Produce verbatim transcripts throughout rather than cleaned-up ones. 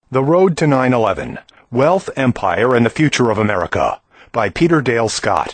The Road to nine eleven, Wealth, Empire, and the Future of America, by Peter Dale Scott.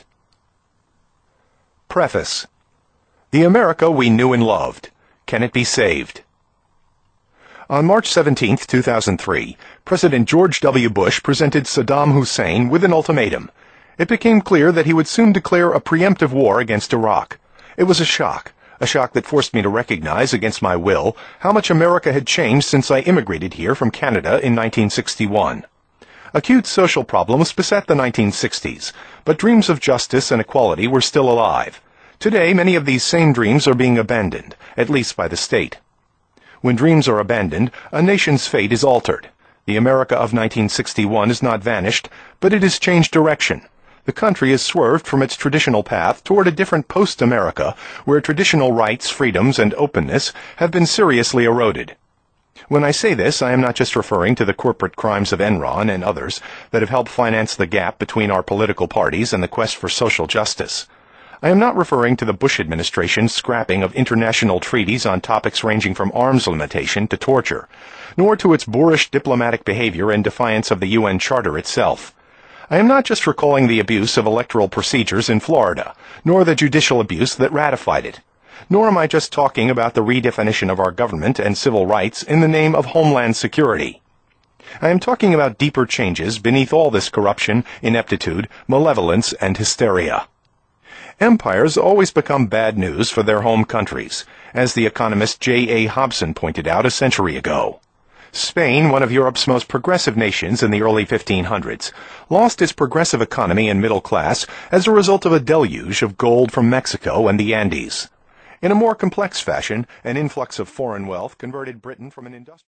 Preface. The America we knew and loved. Can it be saved? On March seventeenth, two thousand three, President George W. Bush presented Saddam Hussein with an ultimatum. It became clear that he would soon declare a preemptive war against Iraq. It was a shock. A shock that forced me to recognize, against my will, how much America had changed since I immigrated here from Canada in nineteen sixty-one. Acute social problems beset the nineteen sixties, but dreams of justice and equality were still alive. Today, many of these same dreams are being abandoned, at least by the state. When dreams are abandoned, a nation's fate is altered. The America of nineteen sixty-one is not vanished, but it has changed direction. The country has swerved from its traditional path toward a different post-America, where traditional rights, freedoms, and openness have been seriously eroded. When I say this, I am not just referring to the corporate crimes of Enron and others that have helped finance the gap between our political parties and the quest for social justice. I am not referring to the Bush administration's scrapping of international treaties on topics ranging from arms limitation to torture, nor to its boorish diplomatic behavior in defiance of the U N Charter itself. I am not just recalling the abuse of electoral procedures in Florida, nor the judicial abuse that ratified it. Nor am I just talking about the redefinition of our government and civil rights in the name of Homeland Security. I am talking about deeper changes beneath all this corruption, ineptitude, malevolence, and hysteria. Empires always become bad news for their home countries, as the economist J A Hobson pointed out a century ago. Spain, one of Europe's most progressive nations in the early fifteen hundreds, lost its progressive economy and middle class as a result of a deluge of gold from Mexico and the Andes. In a more complex fashion, an influx of foreign wealth converted Britain from an industrial